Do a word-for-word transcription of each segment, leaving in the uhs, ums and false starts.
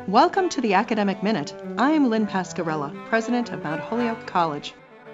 Welcome to the Academic Minute. I am Lynn Pascarella, president of Mount Holyoke College.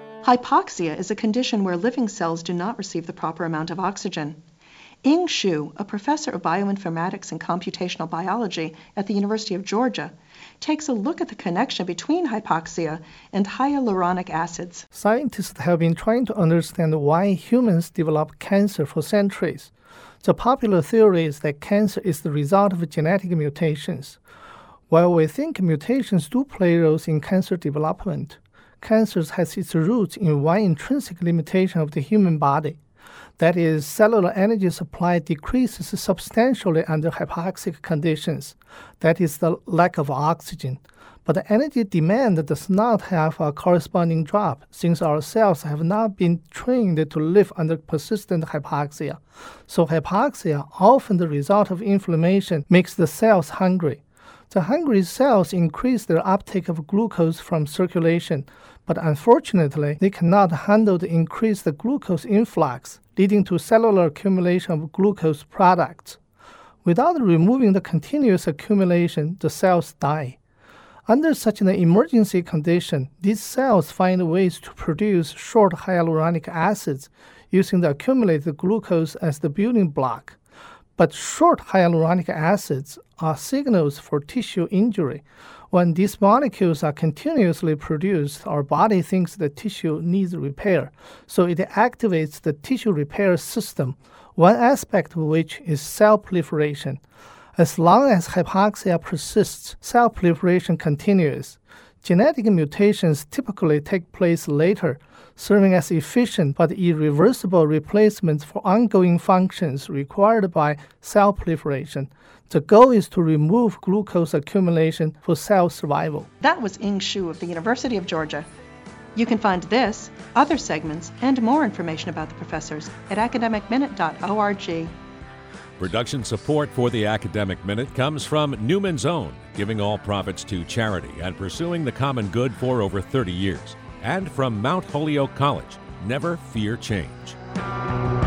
Hypoxia is a condition where living cells do not receive the proper amount of oxygen. Ying Xu, a professor of bioinformatics and computational biology at the University of Georgia, takes a look at the connection between hypoxia and hyaluronic acids. Scientists have been trying to understand why humans develop cancer for centuries. The popular theory is that cancer is the result of genetic mutations. While we think mutations do play roles in cancer development, cancer has its roots in one intrinsic limitation of the human body. That is, cellular energy supply decreases substantially under hypoxic conditions. That is, the lack of oxygen. But the energy demand does not have a corresponding drop, since our cells have not been trained to live under persistent hypoxia. So hypoxia, often the result of inflammation, makes the cells hungry. The hungry cells increase their uptake of glucose from circulation, but unfortunately, they cannot handle the increased glucose influx, leading to cellular accumulation of glucose products. Without removing the continuous accumulation, the cells die. Under such an emergency condition, these cells find ways to produce short hyaluronic acids using the accumulated glucose as the building block. But short hyaluronic acids are signals for tissue injury. When these molecules are continuously produced, our body thinks the tissue needs repair, so it activates the tissue repair system, one aspect of which is cell proliferation. As long as hypoxia persists, cell proliferation continues. Genetic mutations typically take place later, serving as efficient but irreversible replacements for ongoing functions required by cell proliferation. The goal is to remove glucose accumulation for cell survival. That was Ying Xu of the University of Georgia. You can find this, other segments, and more information about the professors at academic minute dot org. Production support for the Academic Minute comes from Newman's Own, giving all profits to charity and pursuing the common good for over thirty years. And from Mount Holyoke College, never fear change.